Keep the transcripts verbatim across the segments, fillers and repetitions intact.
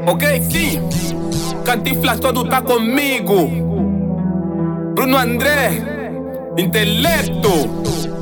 Ok? Sim. Cantinflas todo tá comigo. Bruno André, intelecto.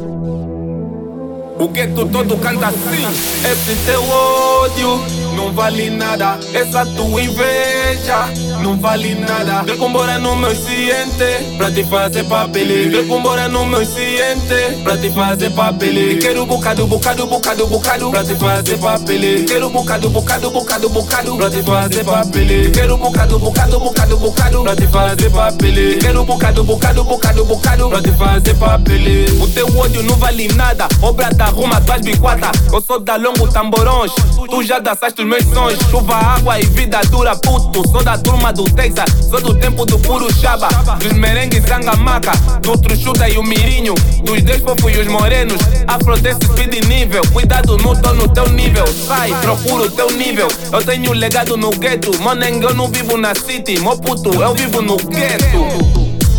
O que tu todo canta assim? Esse teu ódio não vale nada. Essa tua inveja não vale nada. Quero embora no meu ciente pra te fazer papel. Quero embora no meu ciente pra te fazer papel. Quero bocado, bocado, bocado, bocado pra te fazer papel. Quero bocado, bocado, bocado, bocado pra te fazer papel. Quero bocado, bocado, bocado, bocado pra te fazer papel. Quero bocado, bocado, bocado, bocado pra te fazer papel. O teu ódio não vale nada. Obra da ruma, tuas biquata. Eu sou da longo tamborões. Tu já dançaste os meus sons. Chuva, água e vida dura, puto. Sou da turma do Texas. Sou do tempo do puro chaba. Dos merengues zangamaca. Do truchuda e o mirinho. Dos dez fofos e os morenos. Afrodesce speed nível. Cuidado, não tô no teu nível. Sai, procura o teu nível. Eu tenho legado no gueto. Moneng, eu não vivo na city. Mo puto, eu vivo no gueto.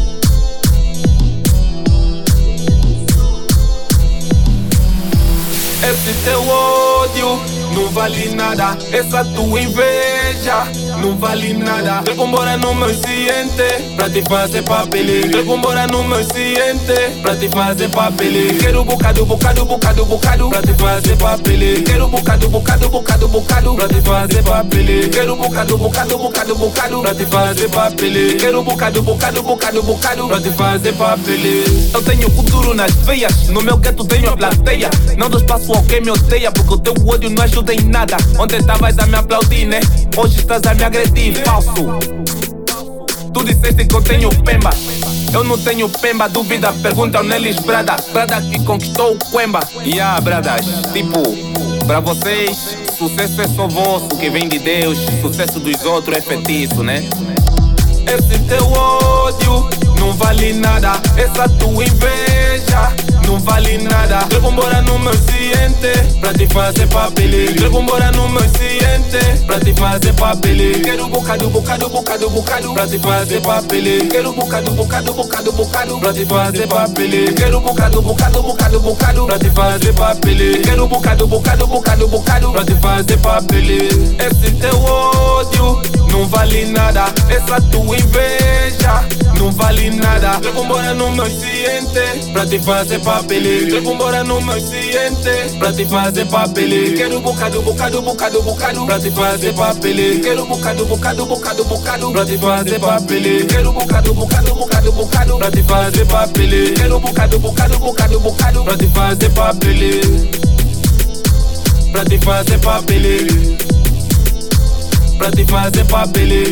Esse teu ódio não vale nada. Essa tua inveja não vale nada. Quero embora no meu ciente pra te fazer papel. Quero embora no meu ciente pra te fazer papel. Quero bocado, bocado, bocado, bocado pra te fazer papel. Quero bocado, bocado, bocado, bocado pra te fazer papel. Quero bocado, bocado, bocado, bocado pra te fazer papel. Quero bocado, bocado, bocado, bocado pra te fazer papel. Eu tenho futuro nas veias. No meu gueto tenho a plateia. Não dou espaço ao quem me odeia, porque o teu ódio não ajuda em nada. Ontem estavas a me aplaudir, né? Hoje estás a me agredir, falso. Tu disseste que eu tenho pemba. Eu não tenho pemba, dúvida, pergunta ao Nelis Brada. Brada que conquistou o Quemba. E yeah, bradas, tipo, pra vocês, sucesso é só vosso, que vem de Deus. Sucesso dos outros é feitiço, né? Esse teu ódio não vale nada. Essa tua inveja não vale nada. Quero embora no meu ciente pra te fazer papel. Quero embora no meu ciente pra te fazer papel. Quero bocado, bocado, bocado, bocado pra te fazer papel. Quero bocado, bocado, bocado, bocado pra te fazer papel. Quero bocado, bocado, bocado, bocado pra te fazer papel. Quero bocado, bocado, bocado, bocado pra te fazer papel. Esse teu ódio não vale nada. Essa tua inveja não vale nada. Quero embora no meu ciente pra te fazer papel. Quero embora no meu ciente pra te fazer papel. Quero bocado, bocado, bocado, bocado pra te fazer papel. Quero bocado, bocado, bocado, bocado pra te fazer papel. Quero bocado, bocado, bocado, bocado pra te fazer papel. Quero bocado, bocado, bocado, bocado pra te fazer papel. Pra te fazer papel. Pra te fazer papel.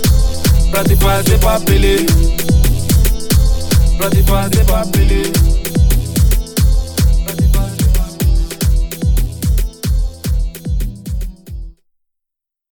Pra te fazer papel. Pra te fazer papel.